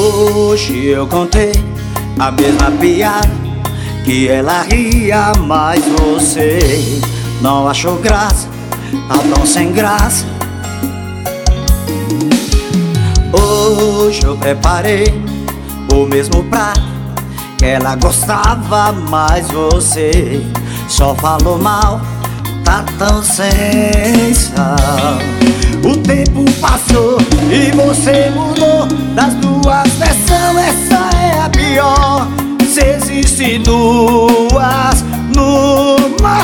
Hoje eu contei a mesma piada, que ela ria, mas você não achou graça, tá tão sem graça. Hoje eu preparei o mesmo prato que ela gostava, mas você só falou mal, tá tão sem sal. O tempo passou e você mudou, das duas versões essa é a pior. Se existe duas numa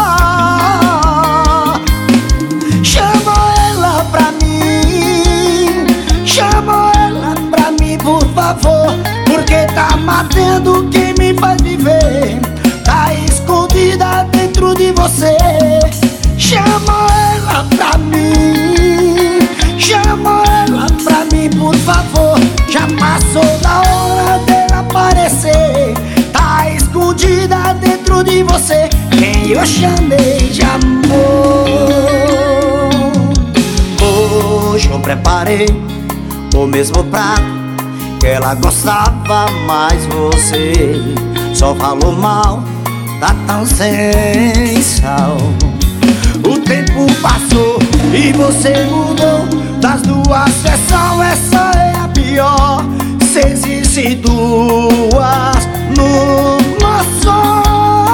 só, chama ela pra mim, chama ela pra mim por favor, porque tá matando quem me faz viver, tá escondida dentro de você. Chama ela pra mim, chama ela pra mim por favor, já passou da hora dela aparecer, tá escondida dentro de você, quem eu chamei de amor. Hoje eu preparei o mesmo prato que ela gostava, mas você só falou mal, tá tão sem sal. O tempo passou e você mudou, das duas versões essa é a pior. Se existe duas numa só,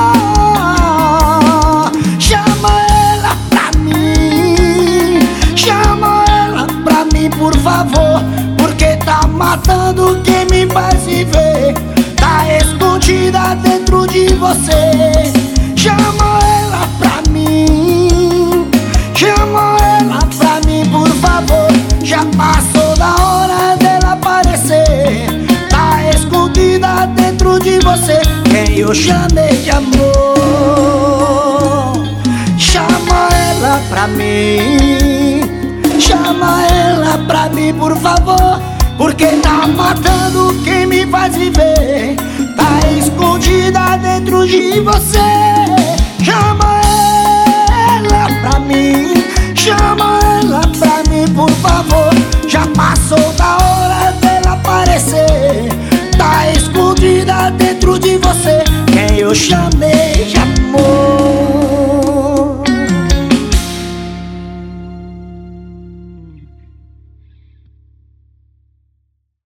chama ela pra mim, chama ela pra mim por favor, porque tá matando quem me faz viver, tá escondida dentro de você. Chama ela pra mim, chama ela pra mim por favor, já passou da hora dela aparecer, tá escondida dentro de você, quem eu chamei de amor. Chama ela pra mim, chama ela pra mim por favor, porque tá matando quem me faz viver, tá escondida dentro de você. Chama ela pra mim, chama ela pra mim por favor, já passou da hora dela aparecer, tá escondida dentro de você, quem eu chamei